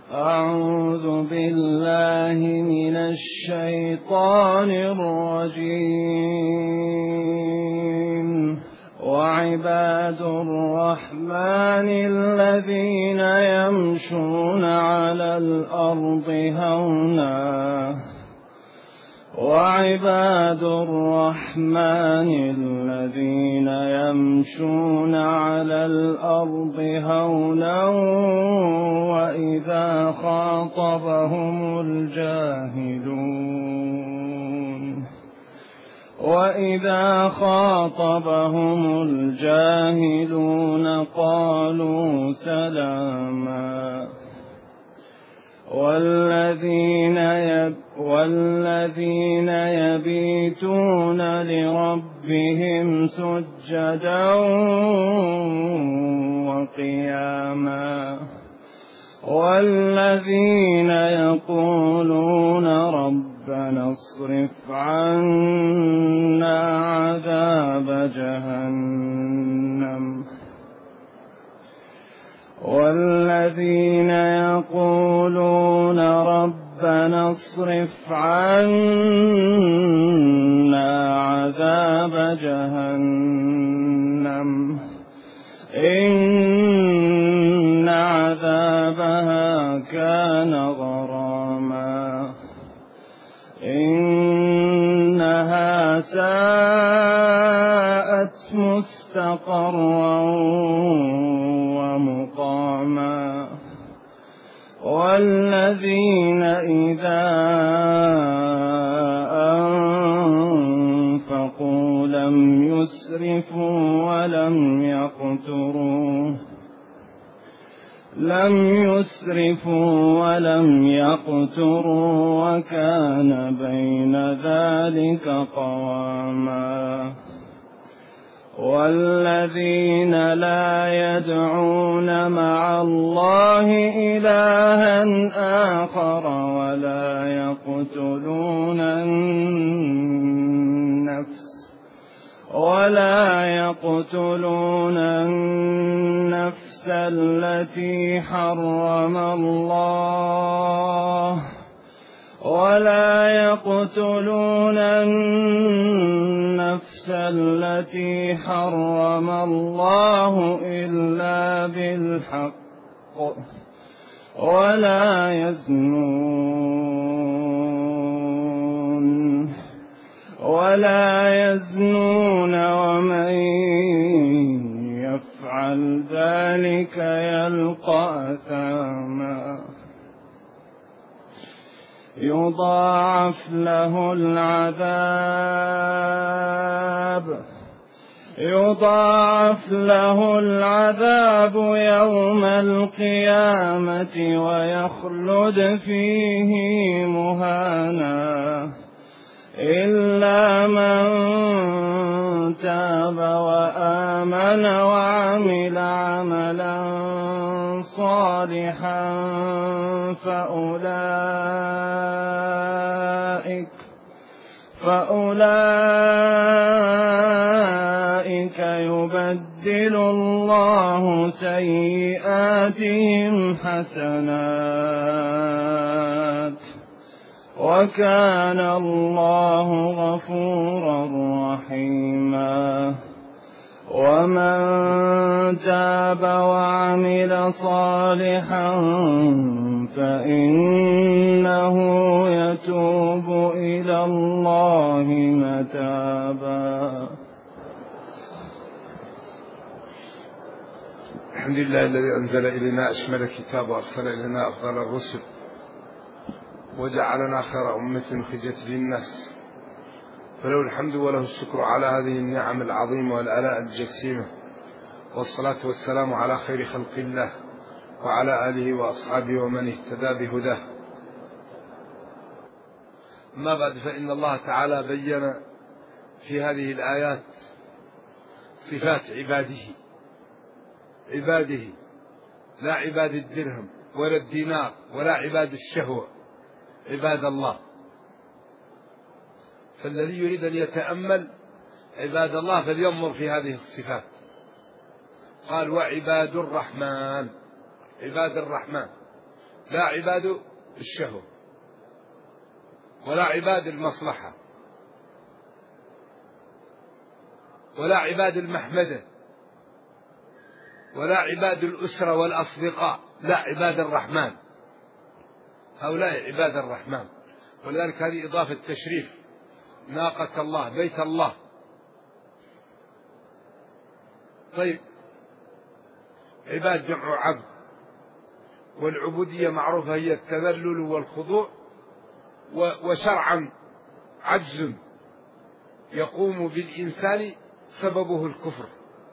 أعوذ بالله من الشيطان الرجيم. وعباد الرحمن الذين يمشون على الأرض هونا وعباد الرحمن الذين يمشون على الأرض هونا وإذا خاطبهم الجاهلون قالوا سلاما. والذين يبيتون لربهم سجدا وقياما والذين يقولون ربنا اصرف عنا عذاب جهنم والذين يقولون ربنا اصرف عنا عذاب جهنم إن عذابها كان غراما إنها ساءت مستقرا ومقاما والذين إذا أنفقوا لم يسرفوا ولم يقتروا وكان بين ذلك قواما والذين لا يدعون مع الله إلها آخر ولا يقتلون النفس التي حرم الله إلا بالحق ولا يزنون ومن يفعل ذلك يلقى أثاما يضاعف له العذاب يوم القيامة ويخلد فيه مهانا إلا من تاب وآمن وعمل عملا صالحا فأولئك يبدل الله سيئاتهم حسنات وكان الله غفورا رحيما ومن تاب وعمل صالحا فإنه يتوب إلى الله متابا. الحمد لله الذي أنزل إلينا أشمل الكتاب وأرسل إلينا أفضل الرسل وجعلنا خير أمة خرجت للناس فله الحمد وله الشكر على هذه النعم العظيمة والآلاء الجسيمة والصلاة والسلام على خير خلق الله وعلى آله وأصحابه ومن اهتدى بهداه. أما بعد فإن الله تعالى بين في هذه الآيات صفات عباده لا عباد الدرهم ولا الدينار ولا عباد الشهوة، عباد الله. فالذي يريد أن يتأمل عباد الله فلينظر في هذه الصفات. قال وعباد الرحمن، عباد الرحمن لا عباد الشهوة، ولا عباد المصلحة، ولا عباد المحمدة، ولا عباد الأسرة والأصدقاء، لا عباد الرحمن، هؤلاء عباد الرحمن. ولذلك هذه إضافة تشريف، ناقة الله، بيت الله. طيب، عباد جمع عبد، والعبودية معروفة هي التذلل والخضوع، وشرعا عجز يقوم بالإنسان سببه الكفر.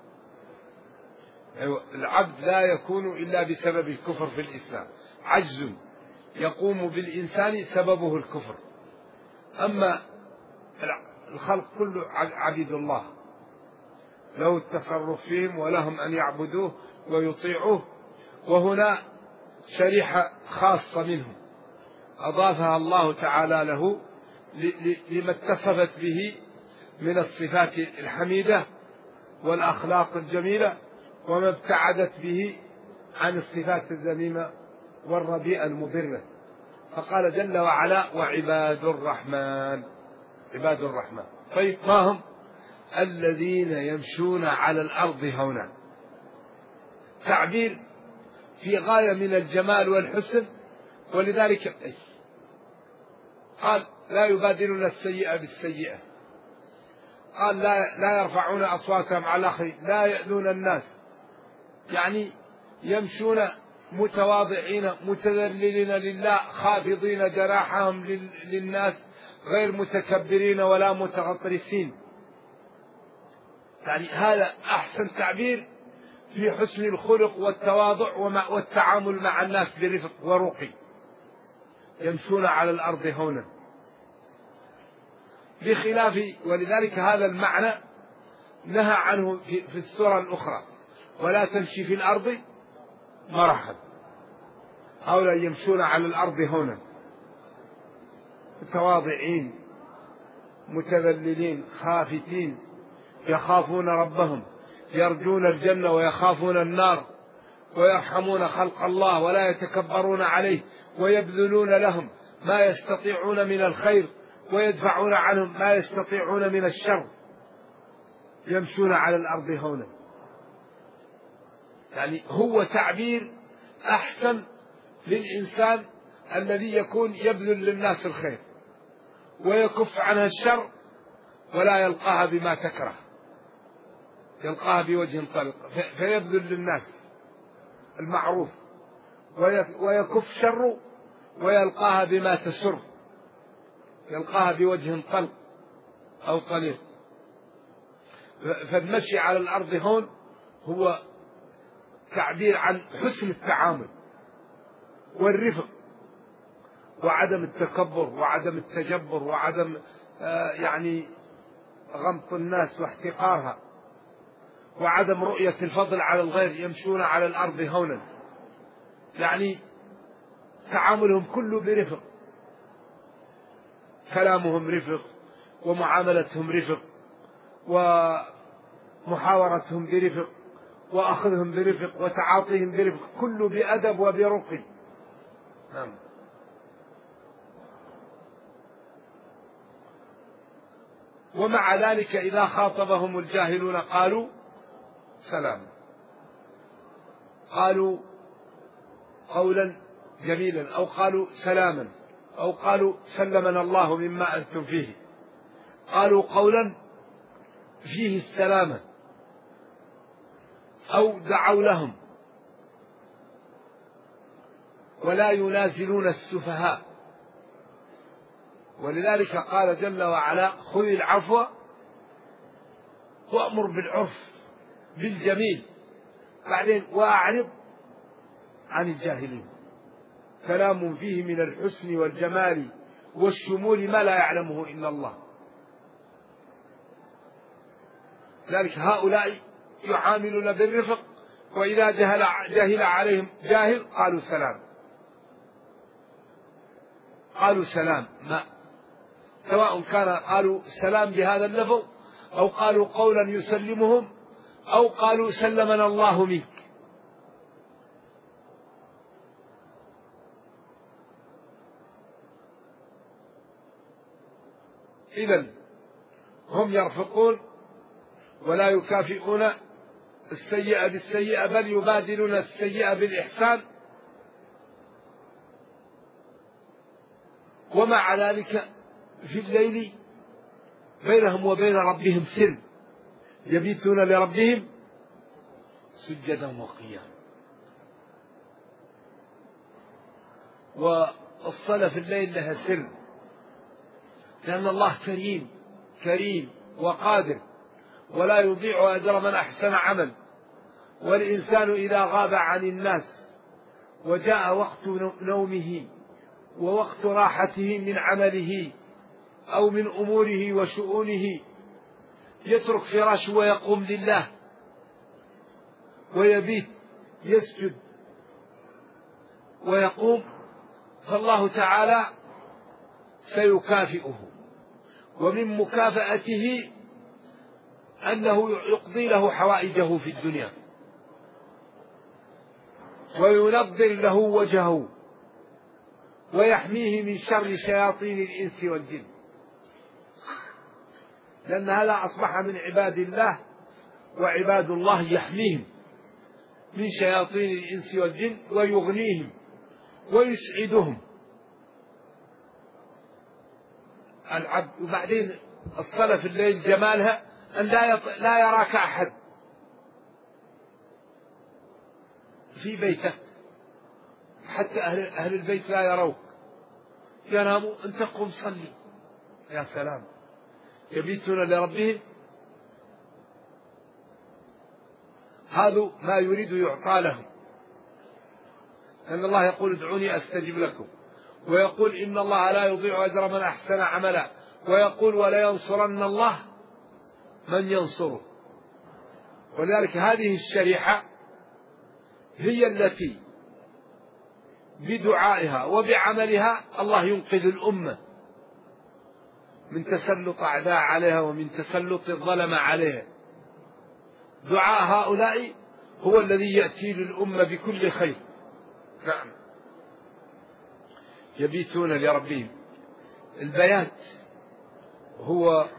العبد لا يكون إلا بسبب الكفر في الإسلام، عجز يقوم بالإنسان سببه الكفر. أما الخلق كله عبيد الله، له التصرف فيهم ولهم أن يعبدوه ويطيعوه. وهنا شريحة خاصة منهم أضافها الله تعالى له لما اتصفت به من الصفات الحميدة والأخلاق الجميلة، وما ابتعدت به عن الصفات الذميمة والرديئة المضرة. فقال جل وعلا: وعباد الرحمن. عباد الرحمن، طيب ما هم؟ الذين يمشون على الأرض هونا. تعبير في غاية من الجمال والحسن، ولذلك قال: لا يبادلون السيئة بالسيئة. قال: لا يرفعون أصواتهم على الآخرين، لا يأذون الناس، يعني يمشون متواضعين متذللين لله، خافضين جناحهم للناس، غير متكبرين ولا متغطرسين. يعني هذا أحسن تعبير في حسن الخلق والتواضع والتعامل مع الناس برفق ورقي. يمشون على الأرض هونا، بخلاف، ولذلك هذا المعنى نهى عنه في السورة الأخرى: ولا تمشي في الأرض مرحا. هؤلاء يمشون على الأرض هونا، متواضعين متذللين خافتين، يخافون ربهم، يرجون الجنة ويخافون النار، ويرحمون خلق الله ولا يتكبرون عليه، ويبذلون لهم ما يستطيعون من الخير، ويدفعون عنهم ما يستطيعون من الشر. يمشون على الأرض هونا، يعني هو تعبير أحسن للإنسان الذي يكون يبذل للناس الخير ويكف عنها الشر، ولا يلقاها بما تكره، يلقاها بوجه طلق، فيبذل للناس المعروف ويكف شره، ويلقاها بما تسر، يلقاها بوجه طلق أو طليق. فالمشي على الأرض هون هو تعبير عن حسن التعامل والرفق، وعدم التكبر وعدم التجبر وعدم يعني غمط الناس واحتقارها، وعدم رؤية الفضل على الغير. يمشون على الأرض هونا، يعني تعاملهم كله برفق، كلامهم رفق، ومعاملتهم رفق، ومحاورتهم برفق، وأخذهم برفق، وتعاطيهم برفق، كله بأدب وبرقي. نعم. ومع ذلك إذا خاطبهم الجاهلون قالوا سلام، قالوا قولا جميلا، أو قالوا سلاما، أو قالوا سلمنا الله مما أنتم فيه. قالوا قولا فيه السلامة، أو دعوا لهم، ولا ينازلون السفهاء. ولذلك قال جل وعلا: خذ العفو وأمر بالعرف بالجميل، بعدين وأعرض عن الجاهلين. كلام فيه من الحسن والجمال والشمول ما لا يعلمه إلا الله. ذلك هؤلاء يعاملون بالرفق، وإذا جهل عليهم جاهل قالوا سلام، قالوا سلام، ما سواء كان قالوا سلام بهذا اللفظ، أو قالوا قولا يسلمهم، أو قالوا سلمنا الله منك. إذن هم يرفقون ولا يكافئون السيئة بالسيئة، بل يبادلون السيئة بالإحسان. ومع ذلك في الليل بينهم وبين ربهم سر، يبيتون لربهم سجدا وقياما. والصلاة في الليل لها سر، لأن الله كريم وقادر، ولا يضيع أجر من أحسن عمل. والإنسان إذا غاب عن الناس وجاء وقت نومه ووقت راحته من عمله أو من أموره وشؤونه يترك فراشه ويقوم لله ويبيت يسجد ويقوم، فالله تعالى سيكافئه. ومن مكافأته أنه يقضي له حوائجه في الدنيا وينظر له وجهه ويحميه من شر شياطين الإنس والجن، لأن هذا أصبح من عباد الله، وعباد الله يحميهم من شياطين الإنس والجن ويغنيهم ويسعدهم العبد. وبعدين الصلاة في الليل جمالها أن لا يراك أحد في بيتك، حتى أهل البيت لا يروك، يناموا أنت قم صلي. يا سلام، يبيتون لربهم. هذا ما يريد يعطى لهم، أن الله يقول ادعوني أستجب لكم، ويقول إن الله لا يضيع أجر من أحسن عملا، ويقول ولا ينصرن الله من ينصره. ولذلك هذه الشريحة هي التي بدعائها وبعملها الله ينقذ الأمة من تسلط أعداء عليها ومن تسلط الظلم عليها. دعاء هؤلاء هو الذي يأتي للأمة بكل خير. نعم، يبيتون لربهم. البيات هو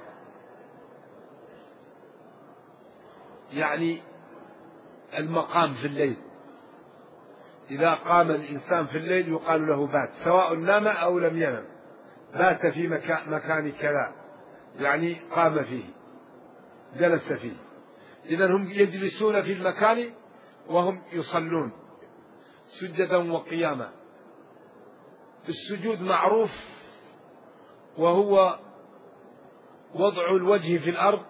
يعني المقام في الليل. إذا قام الإنسان في الليل يقال له بات، سواء نام أو لم ينم، بات في مكان كذا، يعني قام فيه جلس فيه. إذن هم يجلسون في المكان وهم يصلون سجدا وقياما. السجود معروف، وهو وضع الوجه في الأرض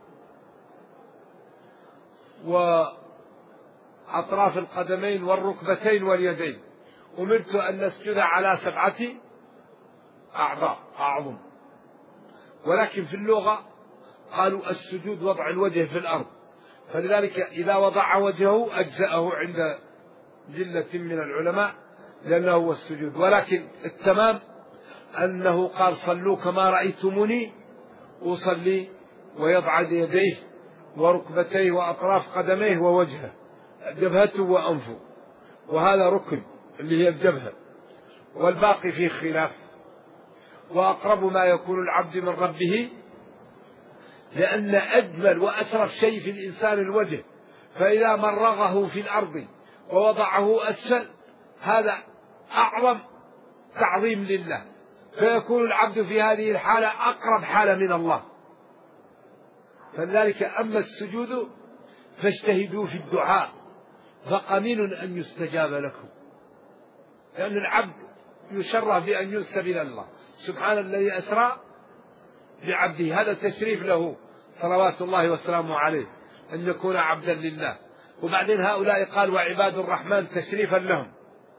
وأطراف القدمين والركبتين واليدين. أمرت أن نسجد على 7 أعضاء أعظم، ولكن في اللغة قالوا السجود وضع الوجه في الأرض، فلذلك إذا وضع وجهه أجزأه عند جلة من العلماء، لأنه هو السجود. ولكن التمام أنه قال صلوا كما رأيتموني أصلي، ويضع يديه وركبتيه وأطراف قدميه ووجهه، جبهته وأنفه، وهذا ركن اللي هي الجبهة، والباقي فيه خلاف. وأقرب ما يكون العبد من ربه، لأن أجمل وأشرف شيء في الإنسان الوجه، فإذا مرغه في الأرض ووضعه أسفل هذا أعظم تعظيم لله، فيكون العبد في هذه الحالة أقرب حالة من الله. فلذلك أما السجود فاجتهدوا في الدعاء فقمين أن يستجاب لكم، لأن العبد يشرف بأن ينسب إلى الله. سبحان الذي أسرى بعبده، هذا تشريف له صلوات الله وسلامه عليه أن يكون عبدا لله. وبعدين هؤلاء قال وعباد الرحمن تشريفا لهم.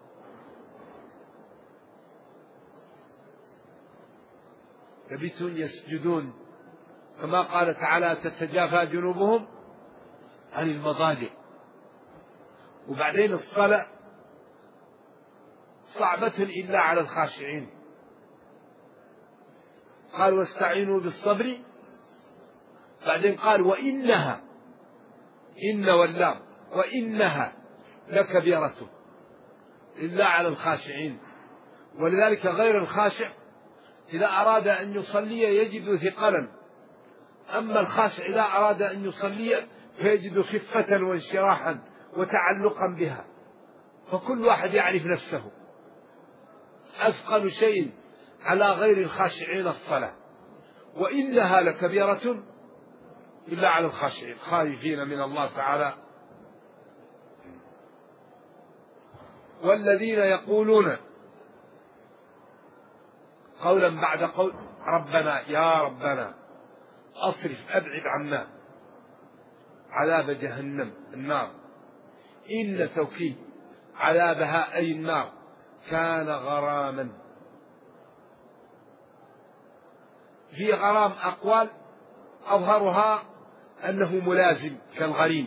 يبيتون يسجدون، كما قال تعالى تتجافى جنوبهم عن المضاجع. وبعدين الصلاة صعبة إلا على الخاشعين، قال واستعينوا بالصبر، بعدين قال وإنها، إن واللام، وإنها لكبيرة إلا على الخاشعين. ولذلك غير الخاشع إذا أراد أن يصلي يجد ثقلا، أما الخاشع إذا أراد أن يصلي فيجد خفة وانشراحا وتعلقا بها. فكل واحد يعرف نفسه. أثقل شيء على غير الخاشعين الصلاة، وإنها لكبيرة إلا على الخاشعين خائفين من الله تعالى. والذين يقولون قولا بعد قول ربنا يا ربنا أصرف أبعد عنا عذاب جهنم النار إن توكيد عذابها أي النار كان غراما. في غرام أقوال أظهرها أنه ملازم كالغريم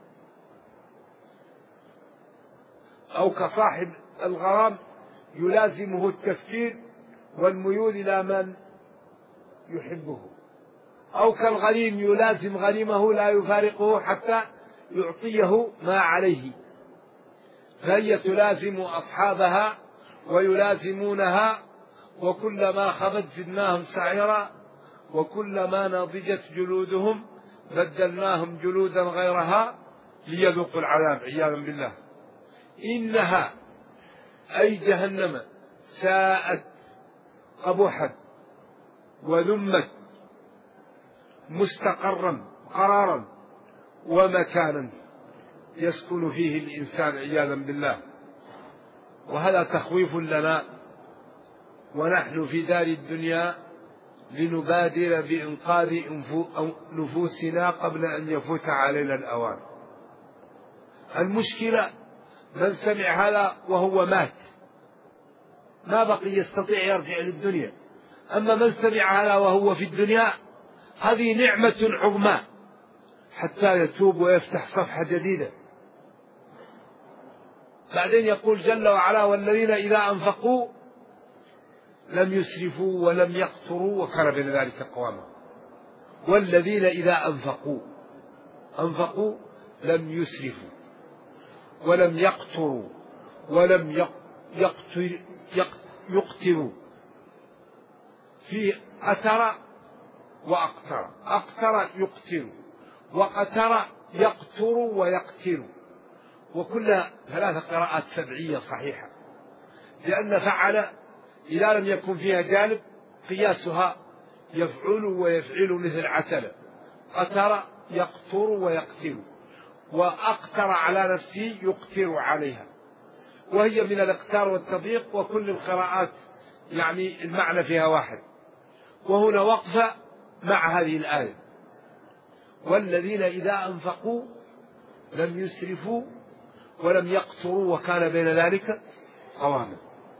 أو كصاحب الغرام يلازمه التفكير والميول إلى من يحبه، أو كالغريم يلازم غريمه لا يفارقه حتى يعطيه ما عليه، فهي تلازم أصحابها ويلازمونها، وكلما خبت زدناهم سعيرا وكلما نضجت جلودهم بدلناهم جلودا غيرها ليذوقوا العذاب عياذا بالله. إنها أي جهنم ساءت قبوحا وذمت مستقرا قرارا ومكانا يسكن فيه الإنسان عياذا بالله. وهذا تخويف لنا ونحن في دار الدنيا لنبادر بإنقاذ نفوسنا قبل أن يفوت علينا الأوان. المشكلة من سمع هذا وهو مات ما بقي يستطيع يرجع للدنيا، أما من سمع هذا وهو في الدنيا هذه نعمة عظمى حتى يتوب ويفتح صفحة جديدة. بعدين يقول جل وعلا والذين إذا أنفقوا لم يسرفوا ولم يقتروا وكان بين ذلك قواما. والذين إذا أنفقوا لم يسرفوا ولم يقتروا ولم يقتروا. في أتر وأقتر، أقتر يقتر وقتر يقتر ويقتر، وكلها 3 قراءات سبعية صحيحة، لأن فعل إذا لم يكن فيها جانب قياسها يفعل ويفعل مثل عتل. قتر يقتر ويقتر، وأقتر على نفسه يقتر عليها، وهي من الاقتار والتضييق، وكل القراءات يعني المعنى فيها واحد. وهنا وقفة مع هذه الآية والذين إذا أنفقوا لم يسرفوا ولم يقتروا وكان بين ذلك قواما.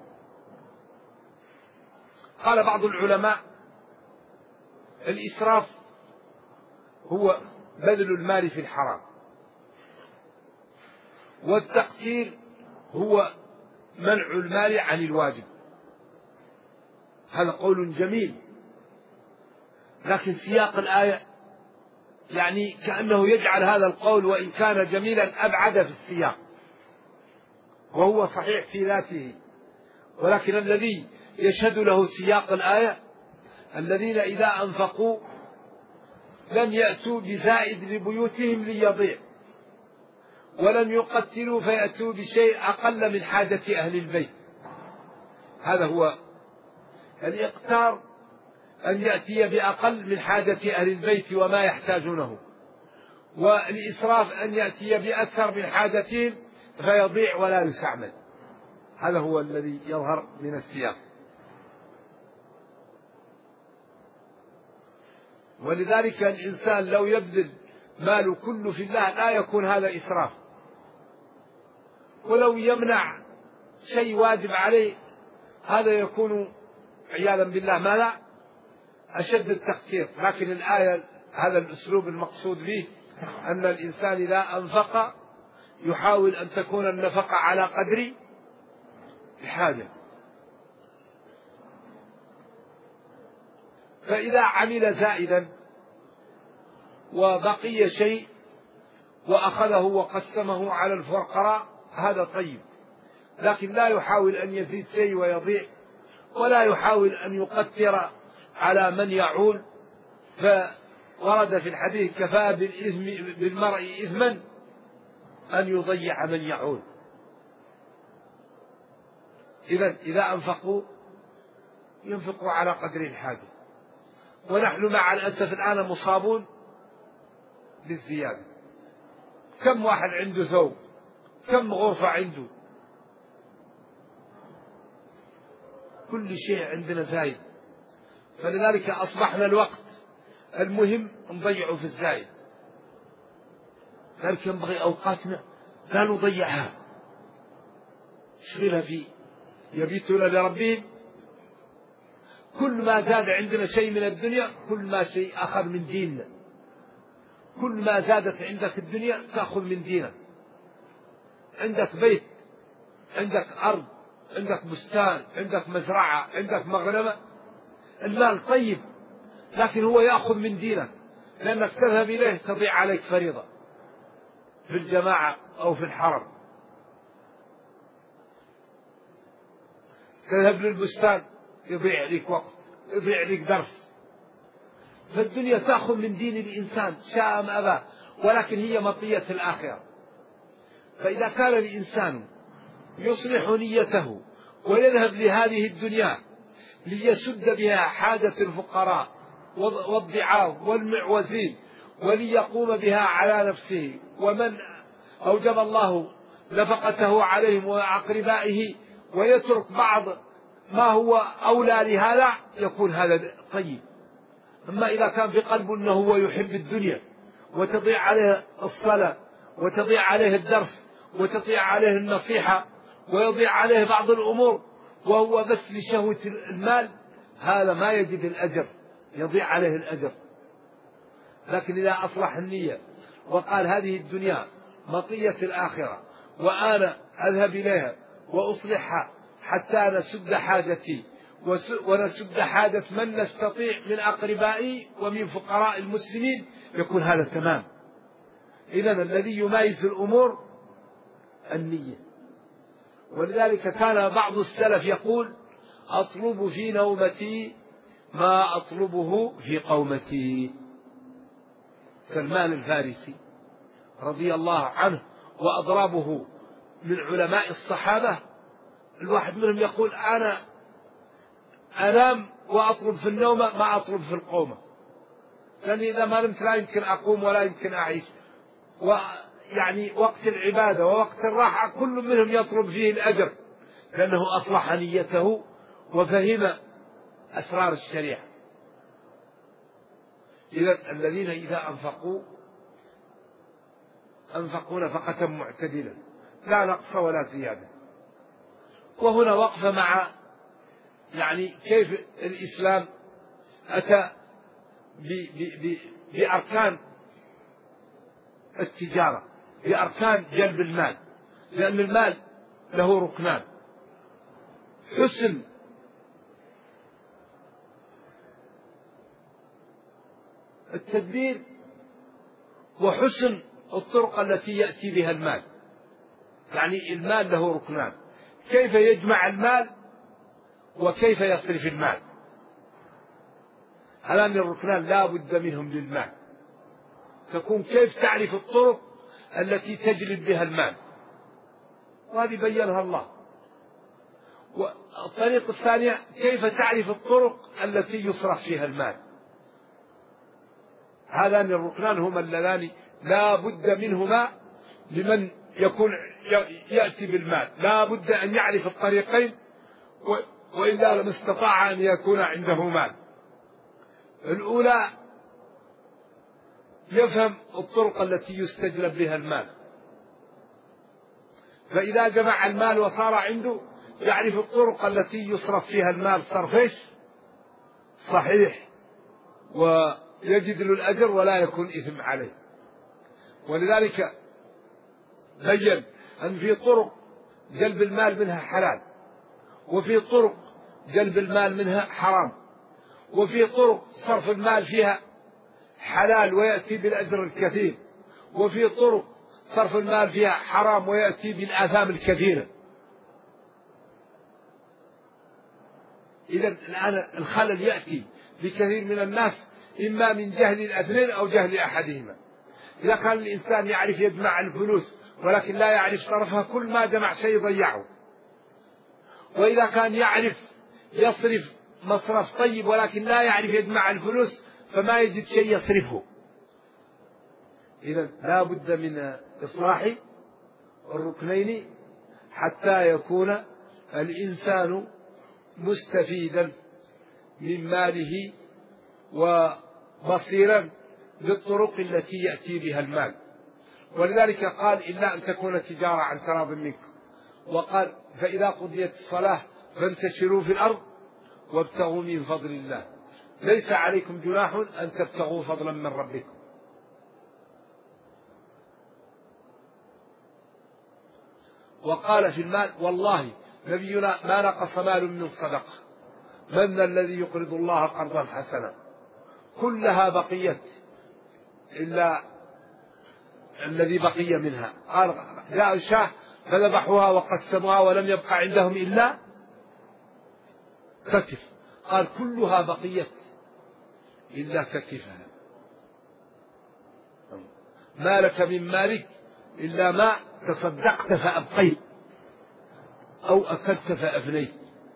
قال بعض العلماء الإسراف هو بذل المال في الحرام، والتقتير هو منع المال عن الواجب. هذا قول جميل، لكن سياق الآية يعني كأنه يجعل هذا القول وإن كان جميلا أبعد في السياق، وهو صحيح في ذاته، ولكن الذي يشهد له سياق الآية الذين إذا أنفقوا لم يأتوا بزائد لبيوتهم ليضيع، ولم يقتلوا فيأتوا بشيء أقل من حاجة أهل البيت. هذا هو الإقتار، أن يأتي بأقل من حاجة أهل البيت وما يحتاجونه، والإسراف أن يأتي بأكثر من حاجتهم فيضيع ولا يستعمل. هذا هو الذي يظهر من السياق. ولذلك الإنسان لو يبذل ماله كله في الله لا يكون هذا إسراف، ولو يمنع شيء واجب عليه هذا يكون عياذا بالله ماذا أشد التقصير. لكن الآية هذا الأسلوب المقصود به أن الإنسان إذا أنفق يحاول أن تكون النفقة على قدر الحاجة. فإذا عمل زائدا وبقي شيء وأخذه وقسمه على الفقراء هذا طيب، لكن لا يحاول أن يزيد شيء ويضيع ولا يحاول أن يقتر على من يعول. فورد في الحديث: كفى بالمرء إثما أن يضيع من يعول. إذا أنفقوا ينفقوا على قدر الحاجة، ونحن مع الأسف الآن مصابون بالزيادة. كم واحد عنده ثوب؟ كم غرفة عنده؟ كل شيء عندنا زايد. فلذلك أصبحنا الوقت المهم نضيعه في الزايد. لذلك ينبغي أوقاتنا لا نضيعها، نشغلها فيه. يبيتون لربهم. كل ما زاد عندنا شيء من الدنيا كل ما شيء أخذ من ديننا. كل ما زادت عندك الدنيا تأخذ من دينك. عندك بيت، عندك أرض، عندك بستان، عندك مزرعة، عندك مغنمة، المال طيب، لكن هو يأخذ من دينك، لأنك تذهب إليه تضيع عليك فريضة في الجماعة أو في الحرم. تذهب للبستان يضيع لك وقت، يضيع لك درس. فالدنيا تأخذ من دين الإنسان شاء أم أبى، ولكن هي مطية الآخرة. فإذا كان الإنسان يصلح نيته ويذهب لهذه الدنيا ليسد بها حاجة الفقراء والضعاف والمعوزين، وليقوم بها على نفسه ومن أوجب الله نفقته عليهم وأقربائه، ويترك بعض ما هو أولى لهذا، يكون هذا طيب. أما إذا كان في قلبه أنه هو يحب الدنيا وتضيع عليه الصلاة وتضيع عليه الدرس وتضيع عليه النصيحة ويضيع عليه بعض الأمور وهو بس لشهوة المال، هذا ما يجد الأجر، يضيع عليه الأجر. لكن إذا أصلح النية وقال هذه الدنيا مطية الآخرة وأنا أذهب إليها وأصلحها حتى نسد حاجتي ونسد حاجة من نستطيع من أقربائي ومن فقراء المسلمين، يكون هذا تمام. إذن الذي يميز الأمور النية. ولذلك كان بعض السلف يقول: أطلب في نومتي ما أطلبه في قومتي. سلمان الفارسي رضي الله عنه وأضرابه من علماء الصحابة، الواحد منهم يقول: أنا أنام وأطلب في النوم ما أطلب في القومة، لأن إذا ما نمت لا يمكن أقوم ولا يمكن أعيش. ويعني وقت العبادة ووقت الراحة كل منهم يطلب فيه الأجر، لأنه أصلح نيته وفهم أسرار الشريعة. إذا الذين إذا أنفقوا نفقة معتدلة لا نقص ولا زيادة. وهنا وقفة مع يعني كيف الإسلام أتى بأركان التجارة، بأركان جلب المال، لأن المال له ركنان: حسن التدبير وحسن الطرق التي يأتي بها المال. يعني المال له ركنان: كيف يجمع المال وكيف يصرف المال. هذان الركنان لا بد منهم للمال. تكون كيف تعرف الطرق التي تجلب بها المال، وهذه بيّنها الله. والطريقة الثانية كيف تعرف الطرق التي يصرف فيها المال. هذان الركنان هما اللذان لا بد منهما لمن يكون يأتي بالمال، لا بد أن يعرف الطريقين، وإلا لم استطاع أن يكون عنده مال. الأولى يفهم الطرق التي يستجلب بها المال، فإذا جمع المال وصار عنده يعرف الطرق التي يصرف فيها المال صرف صحيح ويجد له الأجر ولا يكون إثم عليه. ولذلك بين أن في طرق جلب المال منها حلال، وفي طرق جلب المال منها حرام، وفي طرق صرف المال فيها حلال ويأتي بالأجر الكثير، وفي طرق صرف المال فيها حرام ويأتي بالآثام الكثيرة. إذا الآن الخلل يأتي لكثير من الناس إما من جهل الاثنين أو جهل أحدهما. إذا كان الإنسان يعرف يجمع الفلوس ولكن لا يعرف صرفها، كل ما جمع شيء ضيعه. وإذا كان يعرف يصرف مصرف طيب ولكن لا يعرف يجمع الفلوس، فما يجد شيء يصرفه. إذا لا بد من إصلاح الركنين حتى يكون الإنسان مستفيدا من ماله وبصيرا بالطرق التي يأتي بها المال. ولذلك قال: إلا أن تكون تجارة عن تراض منكم. وقال: فإذا قضيت الصلاة فانتشروا في الأرض وابتغوا من فضل الله، ليس عليكم جناح أن تبتغوا فضلا من ربكم. وقال في المال: والله نبينا ما نقص مال من صدقة، من الذي يقرض الله قرضا حسنا. كلها بقيت إلا الذي بقي منها. قال: جاء الشاه فذبحوها وقسموها ولم يبقى عندهم إلا كتف. قال: كلها بقيت إلا كتفها. ما لك من مالك إلا ما تصدقت فأبقيت أو أكلت فأفنيت.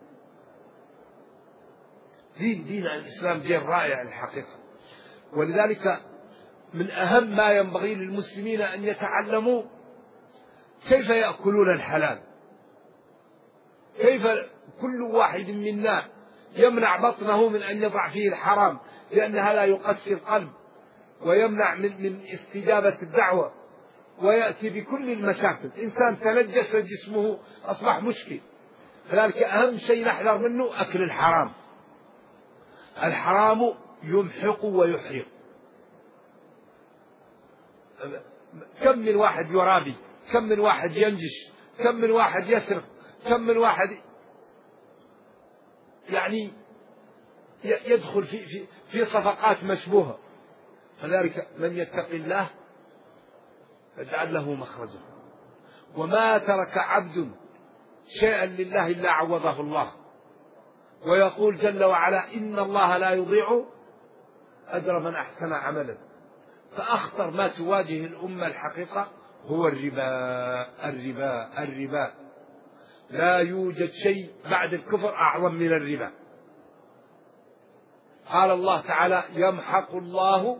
دين الإسلام دين رائع الحقيقة. ولذلك من أهم ما ينبغي للمسلمين أن يتعلموا كيف يأكلون الحلال، كيف كل واحد منا يمنع بطنه من أن يضع فيه الحرام، لأنها لا يقسي القلب ويمنع من استجابة الدعوة، ويأتي بكل المشاكل. إنسان تنجس جسمه أصبح مشكل. لذلك أهم شيء نحذر منه أكل الحرام. الحرام يمحق ويحرق. كم من واحد يرابي، كم من واحد ينجش، كم من واحد يسرق، كم من واحد يعني يدخل في صفقات مشبوهة. فذلك من يتق الله يجعل له مخرجا. وما ترك عبد شيئا لله إلا عوضه الله. ويقول جل وعلا: إن الله لا يضيع أجر من أحسن عملا. فأخطر ما تواجه الأمة الحقيقة هو الربا. الربا الربا، لا يوجد شيء بعد الكفر أعظم من الربا. قال الله تعالى: يمحق الله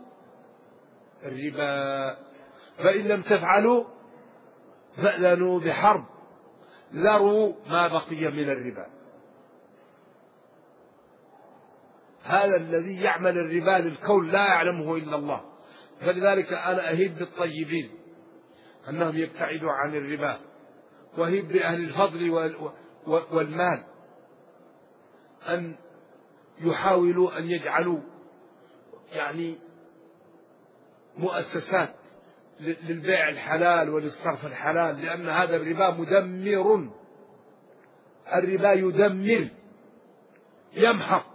الربا فإن لم تفعلوا فأذنوا بحرب، ذروا ما بقي من الربا. هذا الذي يعمل الربا للكون لا يعلمه إلا الله. فلذلك أنا أهب بالطيبين أنهم يبتعدوا عن الربا، وأهب بأهل الفضل والمال أن يحاولوا أن يجعلوا يعني مؤسسات للبيع الحلال وللصرف الحلال، لأن هذا الربا مدمر. الربا يدمر يمحق.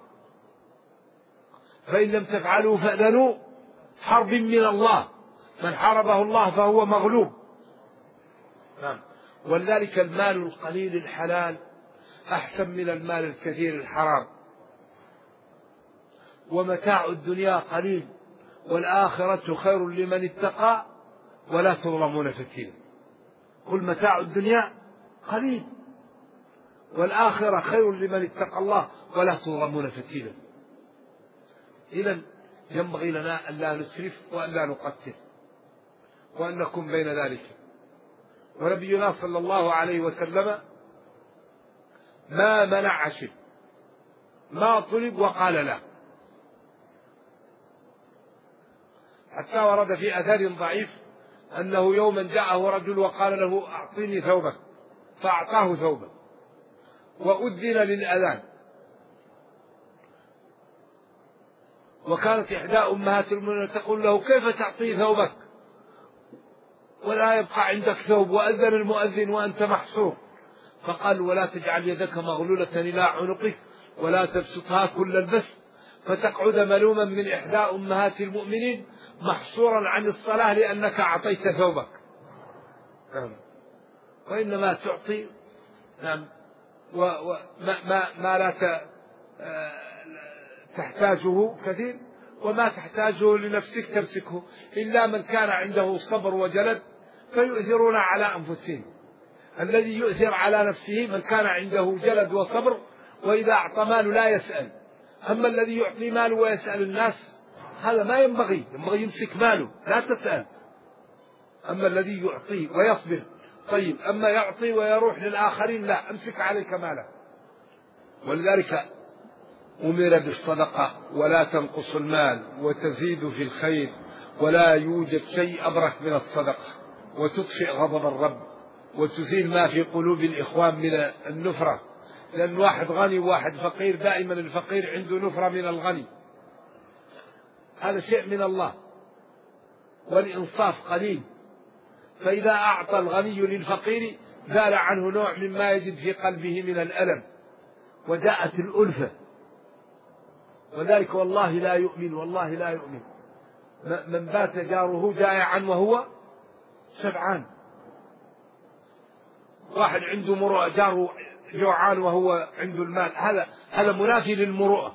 فإن لم تفعلوا فأذنوا حرب من الله، من حاربه الله فهو مغلوب. ولذلك المال القليل الحلال أحسن من المال الكثير الحرام. ومتاع الدنيا قليل والآخرة خير لمن اتقى ولا تظلمون فتيلا. قل متاع الدنيا قليل والآخرة خير لمن اتقى الله ولا تظلمون فتيلا. إذن ينبغي لنا أن لا نسرف وأن لا نقتل وأن نكون بين ذلك. ونبينا صلى الله عليه وسلم ما منع شيء، ما طلب وقال لا. حتى ورد في أثر ضعيف أنه يوما جاءه رجل وقال له: أعطيني ثوبك، فأعطاه ثوبا وأذن للأذان. وكانت إحدى أمهات المؤمنين تقول له: كيف تعطي ثوبك ولا يبقى عندك ثوب وأذن المؤذن وأنت محصور؟ فقال: ولا تجعل يدك مغلولة إلى عنقك ولا تبسطها كل البسط فتقعد ملوما من إحدى أمهات المؤمنين محصورا عن الصلاة لأنك أعطيت ثوبك. وإنما تعطي ما لا تحتاجه كثير، وما تحتاجه لنفسك تمسكه، إلا من كان عنده صبر وجلد فيؤثرون على أنفسهم. الذي يؤثر على نفسه من كان عنده جلد وصبر، وإذا أعطى ماله لا يسأل. أما الذي يعطي ماله ويسأل الناس هذا ما ينبغي يمسك ماله لا تسأل. أما الذي يعطي ويصبر طيب، أما يعطي ويروح للآخرين لا، أمسك عليك ماله. ولذلك أمر بالصدقة، ولا تنقص المال وتزيد في الخير، ولا يوجد شيء أبرك من الصدقة، وتطفئ غضب الرب، وتزيل ما في قلوب الإخوان من النفرة، لأن واحد غني وواحد فقير دائما الفقير عنده نفرة من الغني، هذا شيء من الله، والإنصاف قليل. فإذا أعطى الغني للفقير زال عنه نوع مما يجد في قلبه من الألم، وداءت الألفة. وذلك والله لا يؤمن، والله لا يؤمن من بات جاره جائعا وهو شبعان. واحد عنده مروءة جاره جوعان وهو عنده المال، هذا منافي للمروءة.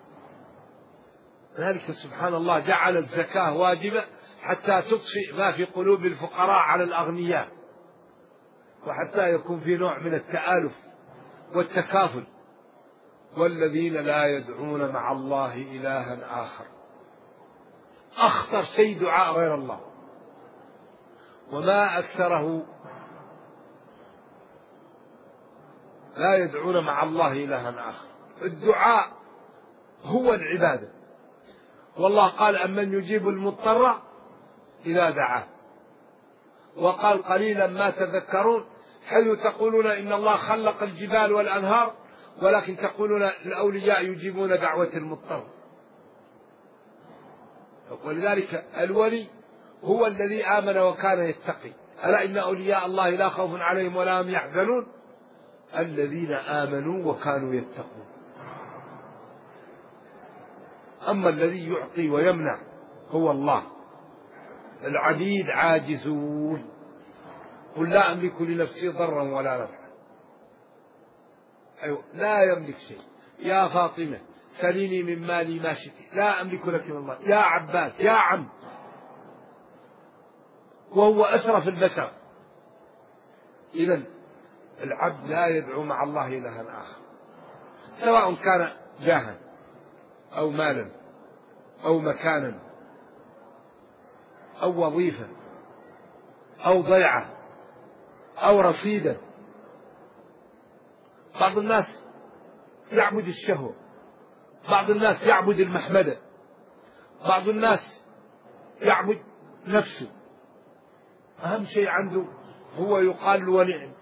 ذلك سبحان الله جعل الزكاة واجبة حتى تطفئ ما في قلوب الفقراء على الأغنياء، وحتى يكون في نوع من التآلف والتكافل. والذين لا يدعون مع الله إلها آخر، أخطر شيء دعاء غير الله، وما أكثره. لا يدعون مع الله إلها آخر، الدعاء هو العبادة. والله قال أمن يجيب المضطر إذا دعاه، وقال قليلا ما تذكرون، حيث تقولون إن الله خلق الجبال والأنهار، ولكن تقولون الأولياء يجيبون دعوة المضطر. ولذلك الولي هو الذي آمن وكان يتقي. ألا إن أولياء الله لا خوف عليهم ولا هم يحزنون، الذين آمنوا وكانوا يتقون. أما الذي يعطي ويمنع هو الله. العبيد عاجزون، قل لا أملك لنفسي ضرا ولا نفعا. أيوة، لا يملك شيء. يا فاطمة سليني من مالي ما شئت، لا أملك لك من الله. يا عباس يا عم، وهو أشرف البشر. إذن العبد لا يدعو مع الله إلها آخر، سواء كان جاها أو مالا أو مكانا أو وظيفة أو ضيعة أو رصيدا. بعض الناس يعبد الشهوة، بعض الناس يعبد المحمدة، بعض الناس يعبد نفسه، أهم شيء عنده هو يقال ونعم.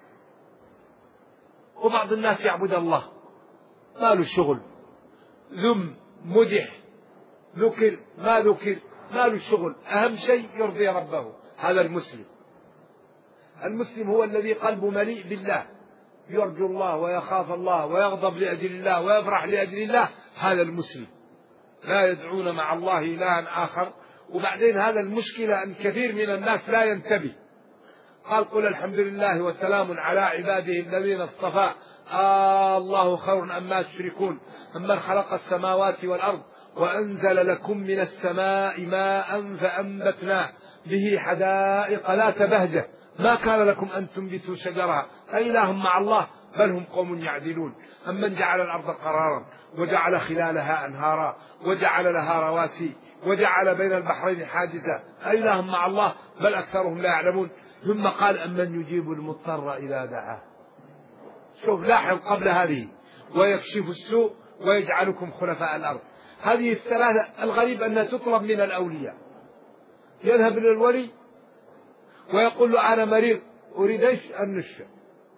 وبعض الناس يعبد الله، ما له شغل، ذم مدح ذكر ما ذكر، ما له شغل، أهم شيء يرضي ربه. هذا المسلم. المسلم هو الذي قلبه مليء بالله، يرجو الله ويخاف الله ويغضب لأجل الله ويفرح لأجل الله. هذا المسلم. لا يدعون مع الله إلها آخر. وبعدين هذا المشكلة أن كثير من الناس لا ينتبه. قال قل الحمد لله وسلام على عباده الذين اصطفى، الله خير أما تشركون، أمن خلق السماوات والأرض وأنزل لكم من السماء ماء فأنبتنا به حدائق ذات بهجة ما كان لكم أن تنبتوا شجرها أإله مع الله بل هم قوم يعدلون. أمن جعل الأرض قرارا وجعل خلالها أنهارا وجعل لها رواسي وجعل بين البحرين حاجزا أإله مع الله بل أكثرهم لا يعلمون. ثم قال أمن يجيب المضطر إذا دعاه. شوف لاحظ قبل هذه ويكشف السوء ويجعلكم خلفاء الأرض. هذه الثلاثة الغريب أنها تطلب من الأولياء. يذهب للولي ويقول له أنا مريض أريد إيش؟ النشفة.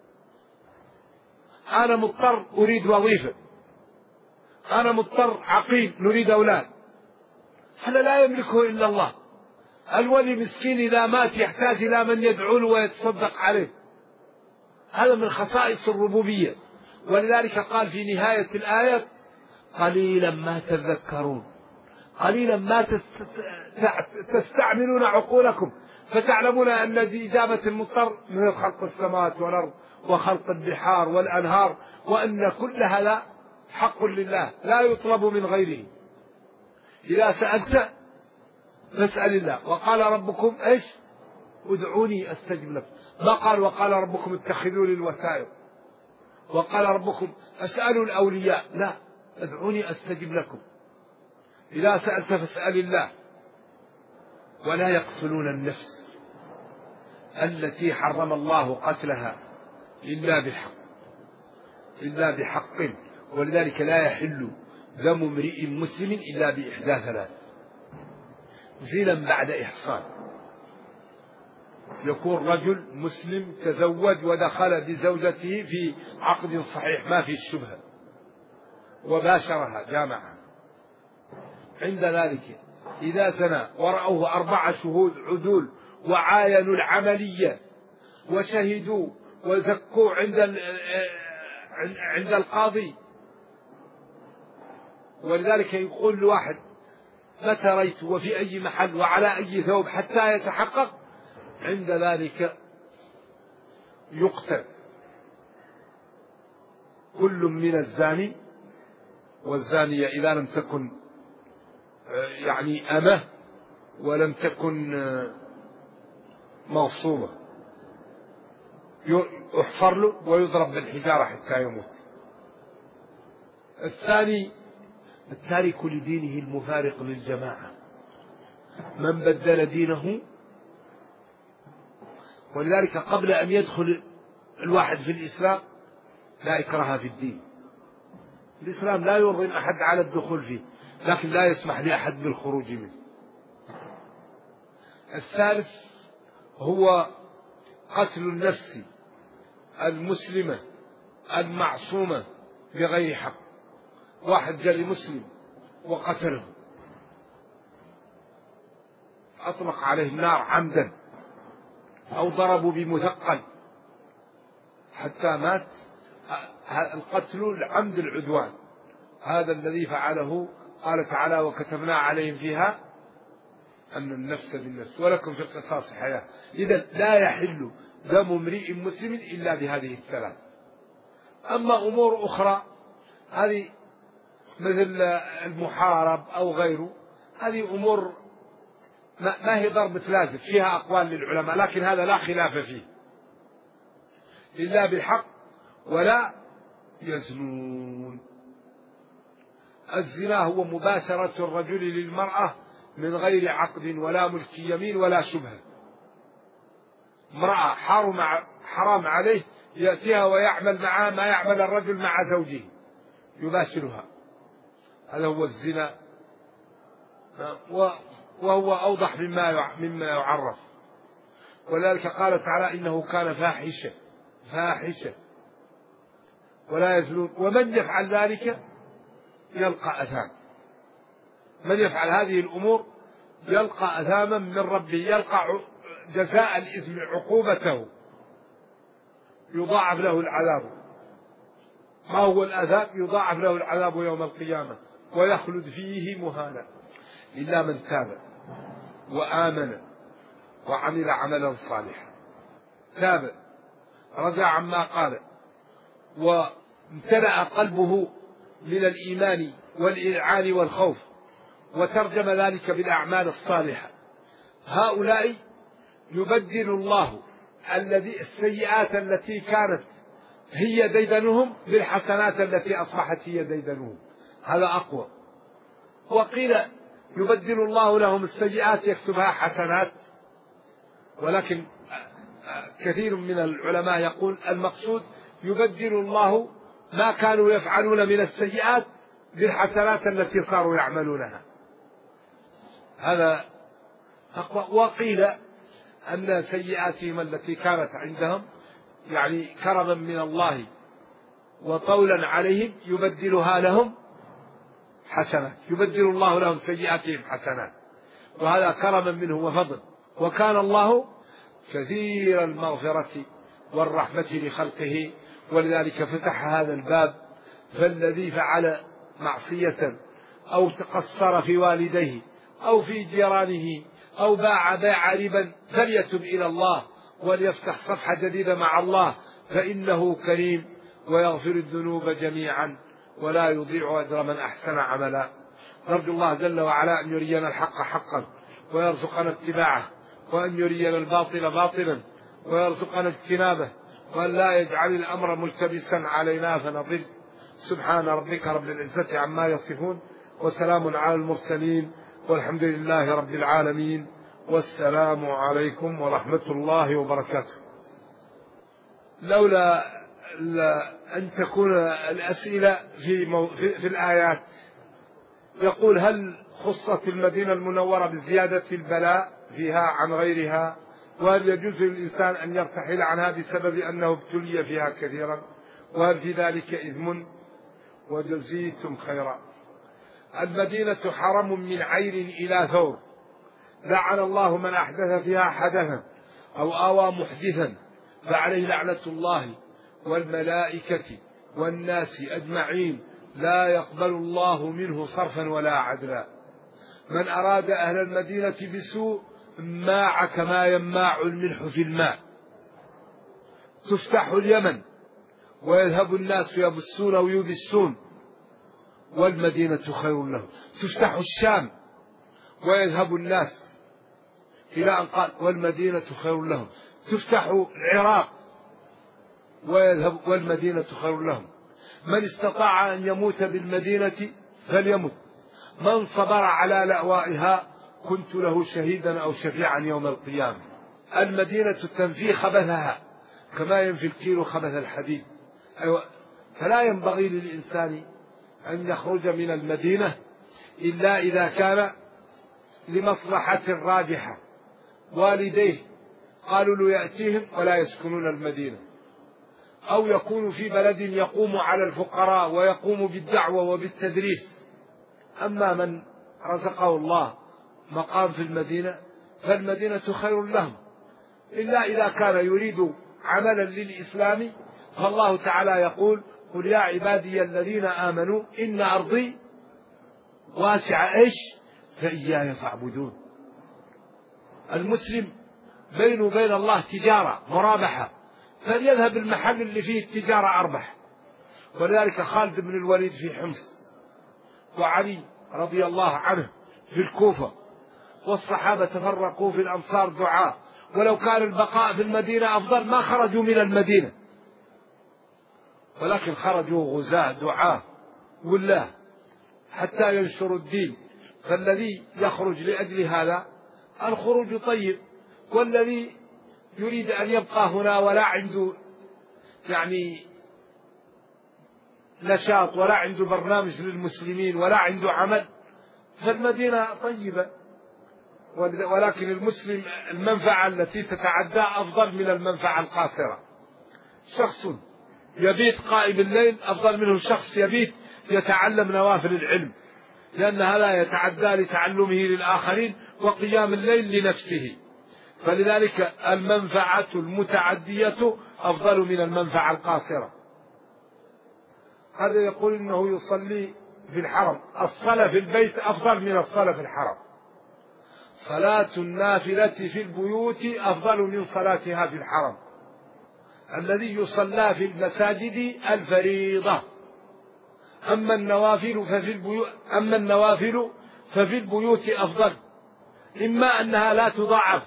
أنا مضطر أريد وظيفة. أنا مضطر عقيم نريد أولاد. هذا لا يملكه إلا الله. الولي مسكين إذا مات يحتاج إلى من يدعو له ويتصدق عليه. هذا من خصائص الربوبية. ولذلك قال في نهاية الآية قليلا ما تذكرون، قليلا ما تستعملون عقولكم فتعلمون أن إجابة المضطر من خلق السماوات والأرض وخلق البحار والأنهار، وأن كل هذا حق لله لا يطلب من غيره. إذا سألت فاسأل الله. وقال ربكم إيش؟ ادعوني أستجب لكم. ما قال وقال ربكم اتخذوا لي الوسائل، وقال ربكم أسألوا الأولياء، لا، ادعوني أستجب لكم. إذا سألت فاسأل الله. ولا يقتلون النفس التي حرم الله قتلها إلا بحق، ولذلك لا يحل دم امرئ مسلم إلا بإحدى ثلاث: زنا بعد إحصان، يكون رجل مسلم تزوج ودخل بزوجته في عقد صحيح ما في الشبهة وباشرها جامعها، عند ذلك إذا زنى ورأوه 4 شهود عدول وعاينوا العملية وشهدوا وزكوا عند القاضي، ولذلك يقول لواحد متى رأيت وفي أي محل وعلى أي ثوب حتى يتحقق، عند ذلك يقتل كل من الزاني والزانية إذا لم تكن يعني أمه ولم تكن موصوبة، يحفر له ويضرب بالحجارة حتى يموت. الثاني التارك لدينه المفارق للجماعة، من بدل دينه. ولذلك قبل أن يدخل الواحد في الإسلام لا إكراه في الدين، الإسلام لا يرغم أحد على الدخول فيه، لكن لا يسمح لأحد بالخروج منه. الثالث هو قتل النفس المسلمة المعصومة بغير حق، واحد جاء مسلم وقتله، أطلق عليه النار عمدا أو ضربوا بمثقل حتى مات، القتل العمد العدوان، هذا الذي فعله. قال تعالى: وكتبنا عليهم فيها أن النفس بالنفس ولكم في القصاص حياة. إذن لا يحل دم امرئ مسلم إلا بهذه الثلاث. أما أمور أخرى هذه مثل المحارب أو غيره، هذه أمور ما هي ضربة لازم، فيها أقوال للعلماء، لكن هذا لا خلاف فيه، إلا بالحق ولا يزنون. الزنا هو مباشرة الرجل للمرأة من غير عقد ولا ملك يمين ولا شبهة. امرأة حرام عليه يأتيها ويعمل معها ما يعمل الرجل مع زوجه، يباشرها، هذا هو الزنا، وهو أوضح مما يعرف. ولذلك قال تعالى: إنه كان فاحشة ولا يزنون. ومن يفعل ذلك يلقى أثام، من يفعل هذه الأمور يلقى أثاما من ربه، يلقى جزاء الإثم عقوبته، يضاعف له العذاب. ما هو الأثام؟ يضاعف له العذاب يوم القيامة ويخلد فيه مهانا، إلا من تاب وآمن وعمل عملا صالحا. تاب، رجع عما قال، وامتلأ قلبه من الإيمان والإذعان والخوف، وترجم ذلك بالأعمال الصالحة. هؤلاء يبدل الله السيئات التي كانت هي ديدنهم بالحسنات التي أصبحت هي ديدنهم، هذا أقوى. وقيل يبدل الله لهم السيئات يكتبها حسنات، ولكن كثير من العلماء يقول المقصود يبدل الله ما كانوا يفعلون من السيئات بالحسنات التي صاروا يعملونها، هذا أقوى. وقيل أن سيئاتهم التي كانت عندهم يعني كرما من الله وطولا عليهم يبدلها لهم حسنات، يبدل الله لهم سيئاتهم حسنات، وهذا كرما منه وفضل. وكان الله كثير المغفرة والرحمة لخلقه، ولذلك فتح هذا الباب. فالذي فعل معصية أو تقصر في والديه أو في جيرانه أو باع بيع ربا فليتب إلى الله وليفتح صفحة جديدة مع الله، فإنه كريم ويغفر الذنوب جميعا ولا يضيع أجر من أحسن عملا. نرجو الله جل وعلا أن يرينا الحق حقا ويرزقنا اتباعه، وأن يرينا الباطل باطلا ويرزقنا اجتنابه، وأن لا يجعل الأمر ملتبسا علينا فنضل. سبحان ربك رب العزة عما يصفون، وسلام على المرسلين، والحمد لله رب العالمين، والسلام عليكم ورحمة الله وبركاته. لولا أن تكون الأسئلة في الآيات، يقول: هل خصت المدينة المنورة بزيادة البلاء فيها عن غيرها؟ وهل يجوز للإنسان أن يرتحل عنها بسبب أنه ابتلي فيها كثيرا؟ وهل في ذلك إثم؟ وجزيتم خيرا. المدينة حرم من عير إلى ثور، لعن الله من أحدث فيها حدثا أو آوى محدثا، فعليه لعنة الله والملائكة والناس أجمعين، لا يقبل الله منه صرفا ولا عدلا. من أراد أهل المدينة بسوء ماع كما يماع الملح في الماء. تفتح اليمن ويذهب الناس يبسون ويبسون، والمدينة خير لهم. تفتح الشام ويذهب الناس، إلى أن قال: والمدينة خير لهم. تفتح العراق ويذهب، والمدينة خير لهم. من استطاع أن يموت بالمدينة فليمت، من صبر على لأوائها كنت له شهيدا أو شفيعا يوم القيامة. المدينة تنفي خبثها كما ينفي الكيل خبث الحديد. فلا ينبغي للإنسان أن يخرج من المدينة إلا إذا كان لمصلحة راجحة. والديه قالوا له يأتيهم ولا يسكنون المدينة، أو يكون في بلد يقوم على الفقراء ويقوم بالدعوة وبالتدريس. أما من رزقه الله مقام في المدينة فالمدينة خير لهم، إلا إذا كان يريد عملا للإسلام، فالله تعالى يقول: قل يا عبادي الذين آمنوا إن أرضي واسعة فإياي فاعبدون. المسلم بينه وبين الله تجارة مرابحة، فليذهب المحل اللي فيه التجارة أربح. ولذلك خالد بن الوليد في حمص، وعلي رضي الله عنه في الكوفة، والصحابة تفرقوا في الأمصار دعاء، ولو كان البقاء في المدينة أفضل ما خرجوا من المدينة، ولكن خرجوا غزاة دعاة والله حتى ينشروا الدين. فالذي يخرج لأجل هذا الخروج طيب، والذي يريد أن يبقى هنا ولا عنده نشاط ولا عنده برنامج للمسلمين ولا عنده عمل، فالمدينة طيبة. ولكن المسلم المنفعة التي تتعدى أفضل من المنفعة القاصرة. شخص يبيت قائم الليل أفضل منه شخص يبيت يتعلم نوافل العلم، لأن هذا يتعدى لتعلمه للآخرين وقيام الليل لنفسه. فلذلك المنفعة المتعدية أفضل من المنفعة القاصرة. هذا يقول إنه يصلي في الحرم، الصلاة في البيت أفضل من الصلاة في الحرم. صلاة النافلة في البيوت أفضل من صلاتها في الحرم. الذي يصلى في المساجد الفريضة، أما النوافل ففي البيوت أفضل، إما أنها لا تضاعف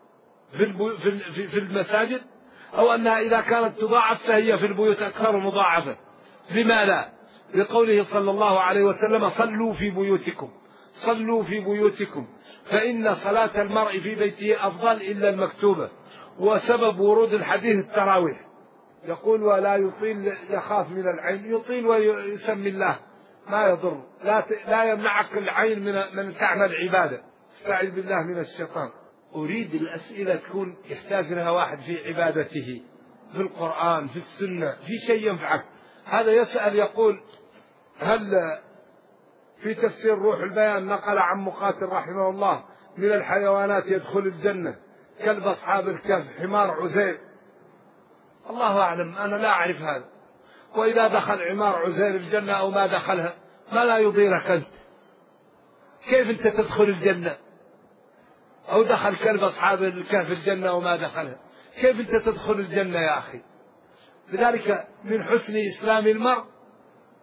في المساجد، أو أنها إذا كانت تضاعف فهي في البيوت أكثر مضاعفة. لماذا؟ لقوله صلى الله عليه وسلم: صلوا في بيوتكم، صلوا في بيوتكم، فإن صلاة المرء في بيته أفضل إلا المكتوبة. وسبب ورود الحديث التراويح. يقول: ولا يطيل يخاف من العين، يطيل ويسمي الله ما يضر، لا يمنعك العين من تعمل عبادة. استعذ بالله من الشيطان. أريد الأسئلة تكون يحتاج لها واحد في عبادته، في القرآن، في السنة، في شيء ينفعك. هذا يسأل يقول: هل في تفسير روح البيان نقل عن مقاتل رحمه الله: من الحيوانات يدخل الجنة كلب أصحاب الكهف، حمار عزير. الله أعلم، أنا لا أعرف هذا. وإذا دخل حمار عزير الجنة أو ما دخلها، ما لا يضيرك أنت؟ كيف أنت تدخل الجنة؟ أو دخل كلب أصحاب الكهف الجنة وما دخلها، كيف أنت تدخل الجنة يا أخي؟ لذلك من حسن إسلام المرء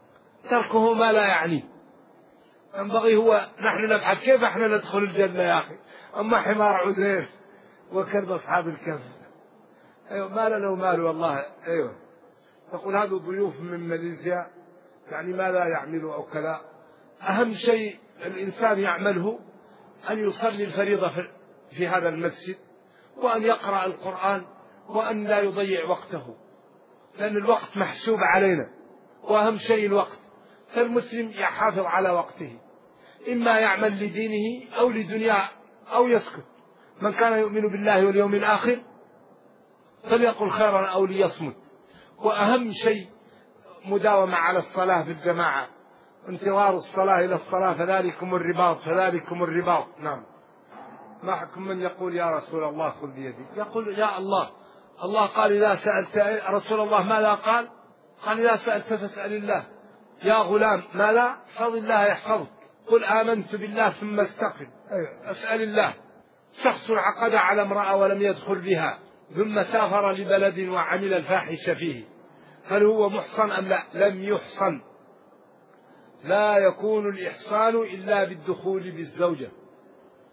تركه ما لا يعنيه. ينبغي نحن نبحث كيف احنا ندخل الجنة يا أخي، أما حمار عزير وكلب أصحاب الكهف. أيوة ما لنا وماله والله. أيوة تقول هذا ضيوف من ماليزيا يعني ما لا يعملوا أو كذا. أهم شيء الإنسان يعمله أن يصلي الفريضة في هذا المسجد، وأن يقرأ القرآن، وأن لا يضيع وقته، لأن الوقت محسوب علينا، وأهم شيء الوقت. فالمسلم يحافظ على وقته، إما يعمل لدينه أو لدنياه أو يسكت. من كان يؤمن بالله واليوم الآخر فليقل خيرا أو ليصمت. وأهم شيء مداومة على الصلاة في الجماعة، انتظار الصلاة إلى الصلاة، فذلكم الرباط. نعم. ما حكم من يقول يا رسول الله خذ بيدي؟ يقول يا الله. الله قال إذا سألت رسول الله ماذا قال؟ قال إذا سألت فاسأل الله. يا غلام ما لا احفظ الله يحفظك، قل آمنت بالله ثم استقم. أسأل الله. شخص عقد على امرأة ولم يدخل بها، ثم سافر لبلد وعمل الفاحش فيه، هل هو محصن أم لا؟ لم يحصن. لا يكون الإحصان إلا بالدخول بالزوجة،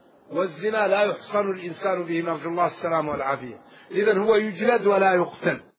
والزنا لا يحصن الإنسان به، نرجو الله السلام والعافية. إذن هو يجلد ولا يقتل.